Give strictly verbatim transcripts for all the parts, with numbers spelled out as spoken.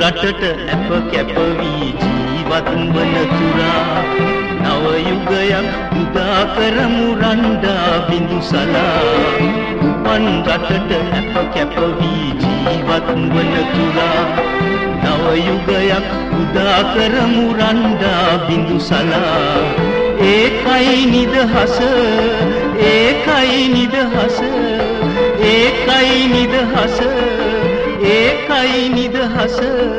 රටට අප කැප වී ජීවත් වන තුරා නව යුගයක් උදා කරමු රණ්ඩා බිඳුසලා උපන් රටට අප කැප වී ජීවත් වන තුරා නව යුගයක් උදා කරමු රණ්ඩා බිඳුසලා ඒකයි නිදහස ඒකයි නිදහස ඒකයි නිදහස ඒකයි නිදහස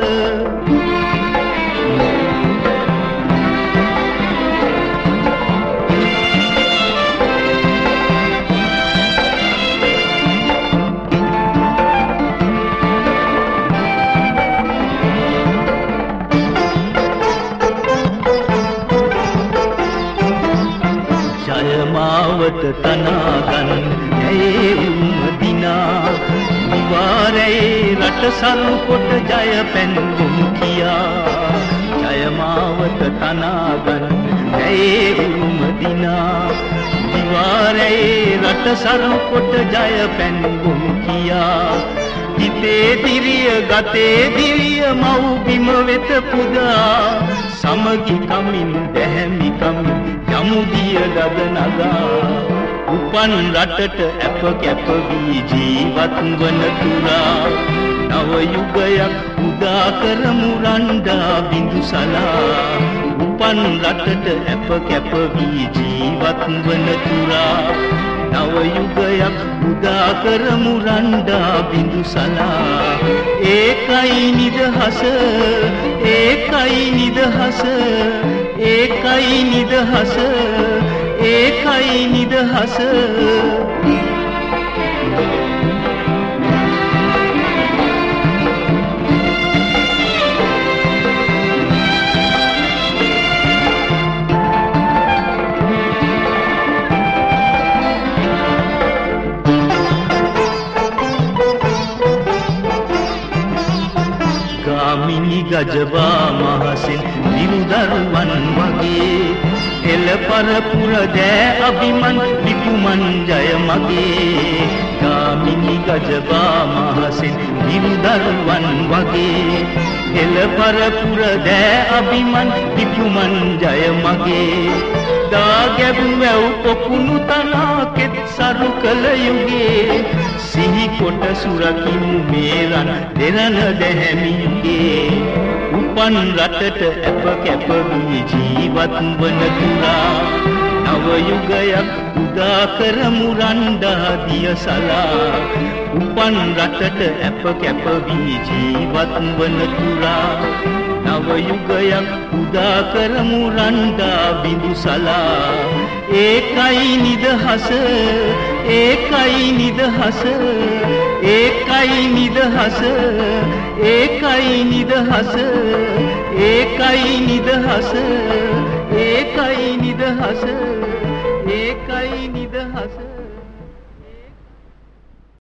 ජයමාවත තනාගන් ඇයේ උම්මදිනා නිවාරේ රට සරු කොට ජය පැන්ගුම් කියා ජයමාවත තනාගන් ඇයේ උම්මදිනා නිවාරේ රට සරු කොට ජය පැන්ගුම් කියා හිතේ දිරිය ගතේ දිරිය මව් බිම වෙත පුදා සමගි කමින් දැහැමි කමින් යමු දිය ගග නගා උපන් රටට අප කැප වී ජීවත් වන තුරා නව යුගයක් උදා කරමු රණ්ඩා බිඳුසලා උපන් රටට අප කැප වී ජීවත් වන තුරා නව යුගයක් උදා කරමු රණ්ඩා බිඳුසලා ඒකයි නිදහස ඒකයි නිදහස ඒකයි නිදහස ඒකයි නිදහස ගාමිණි ගජබා මහසින් විරුදරුවන් වගේ එල පරපුර දෑ අභිමන් විකුමන් ජය මගේ ගාමිණි ගජබා මහසින් විරුදරුවන් වගේ එල පරපුර දෑ අභිමන් විකුමන් ජය මගේ දා ගැබු වැව් පොකුණු තනා කෙත් සරු කළ යුගේ සිහි කොට සුරකිමු මේ රන් දෙරණ දැහැමි යුගේ උපන් රටට අප කැප වී ජීවත් වන තුරා නව යුගයක් උදා කරමු රණ්ඩා දියසලා උපන් රටට අප කැප වී ජීවත් වන තුරා නව යුගයක් උදා කරමු රණ්ඩා බිඳුසලා ඒකයි නිදහස ඒකයි නිදහස ඒකයි නිදහස ඒකයි නිදහස ඒකයි නිදහස ඒකයි නිදහස